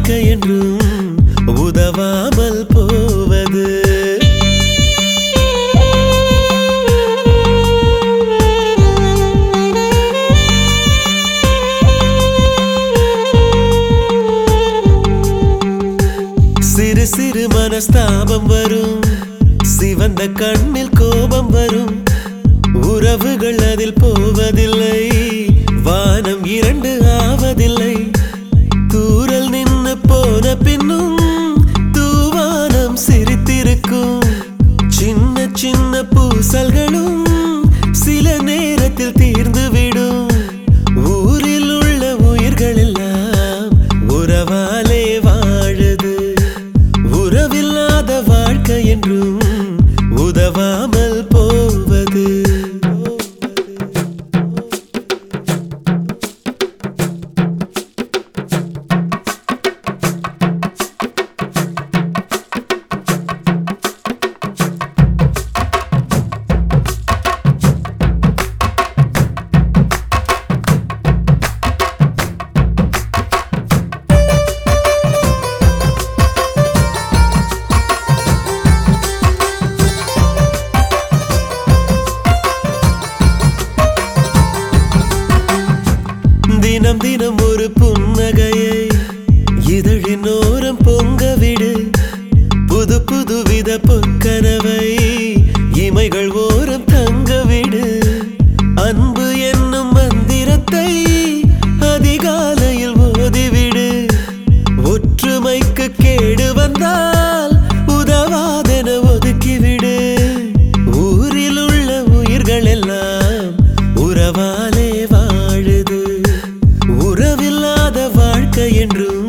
வாழ்க்கை என்றும் உதவாமல் போவது. சிறு சிறு மனஸ்தாபம் வரும், சிவந்த கண்ணில் கோபம் வரும், உறவுகள் அதில் போவதில்லை, வானம் இரண்டு ஆவதில்லை. தூரல் நின்று போன பின்னும் தூவானம் சிரித்திருக்கும். சின்ன சின்ன பூசல்களும் சில நேரத்தில் தீர்ந்துவிடும். ஊரில் உள்ள உயிர்கள் எல்லாம் உறவாலே வாழுது. உறவில்லாத வாழ்க்கை என்றும் உதவாமல் போவது. தினம் தினம் ஒரு புன்னகையை இதழின் ஓரம் பொங்கவிடு. புது புது வித பொற்கனவை இமைகள் ஓரம் தங்கவிடு. அன்பு என்னும் மந்திரத்தை அதிகாலையில் ஓதிவிடு. ஒற்றுமைக்கு கேடு வந்தால் உதவாதென ஒதுக்கிவிடு. ஊரில் உள்ள உயிர்கள் எல்லாம் உறவாலே வாழுது. உறவில்லாத வாழ்க்கை என்றும்